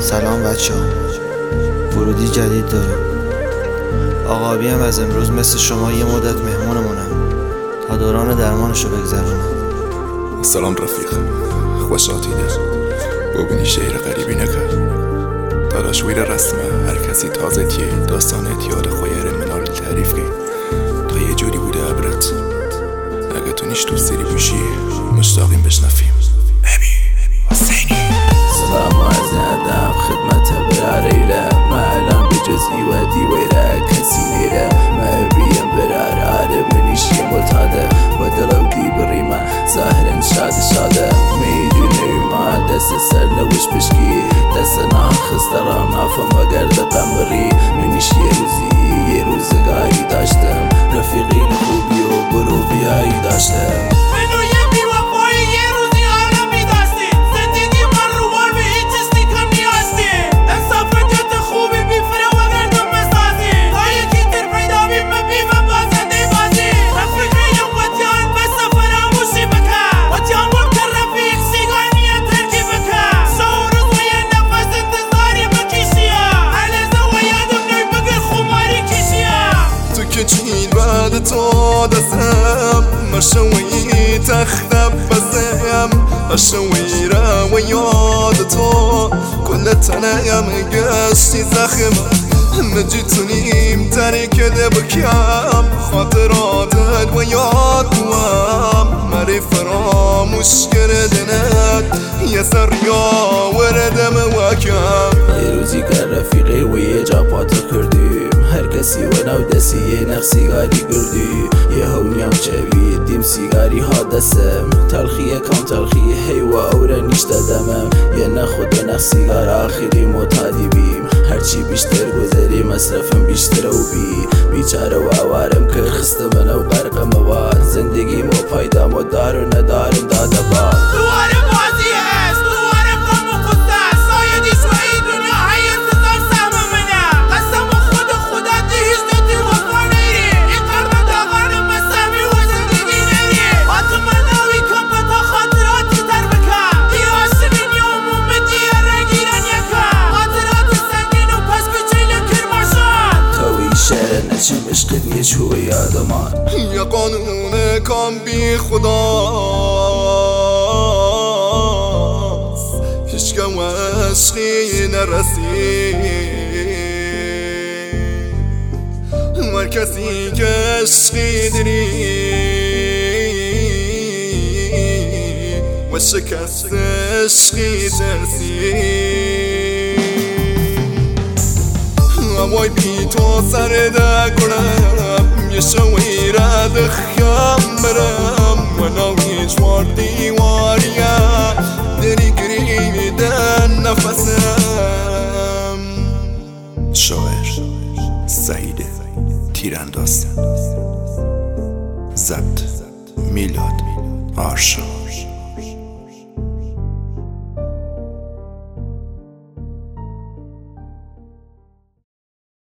سلام بچه ها، ورودی جدید داریم. آقابی هم از امروز مثل شما یه مدت مهمونمونم تا دوران درمانشو بگذرونه. سلام رفیق، خوش آتیده ببینی شعر غریبی نکرد داداش ویر رسمه هر کسی تازه تیه داستانت یاد خویر منال تعریف که تا یه جوری بوده عبرت اگه تو نیش دوست داری بوشی مشتاقیم بشنفیم حسینی. سلام عرض ادب خدمت براریله معلم بجزئی و دیویره کسی نیره محبیم براره منیشی متاده و دلو دی بریمه ظاهرن شاده میدونی ما دست سر نوش بشکی دست ناخست دارم نافم و گرد قمری منیش یه روزگاری داشتم رفیقین خوبی و گروبیایی داشتم. بعد تو دستم مشوی تختم بزم مشوی را و یاد تو کل تنم گشتی زخم نجیتونیم ترکده بکم خاطراتت و یاد بوام مری فراموش کردنت یه سر یا وردم وکم یه روزی که رفیقی و یه جا پاتو کردیم هر کسی و نو دستی یه نخ سیگاری گردی یه هونیم چوی دیم سیگاری ها دستم تلخیه کم تلخیه هی و اوره نیشت دمم یه نخ و دو نخ سیگار آخری متادی بیم هرچی بیشتر گذری مصرفم بیشتر و بیچاره و آوارم که خست من و غرق مواد زندگی مو پایدم و دار و ندارم داده باد دوارم بازی هست دوارم غم و قصه هست سایه دیشوهی دنیا هی انتظار سهم منه قسم و خدا دی هیچ دوتی وفا نیری این قرب داغانم مسامی و زندگی نیری حاتم ناوی کم تا خاطراتی تر بکن دی آشقین یا مومدی رنگیرن یکا خاطرات سنگین و پس بچیل کرماشان توی شعر نچیم عشقت یه چوه یادمان یه قانون کام بی خدا هیچ کم عشقی نرسی هر کسی که عشقی داری و شکست عشقی ترسی وای بی تو سر ده کنم یه شوی را دخیم برم و ناویش وار دیواریم دری گریدن نفسم. شاعر سعید تیرانداز، ضبط میلاد آرشا.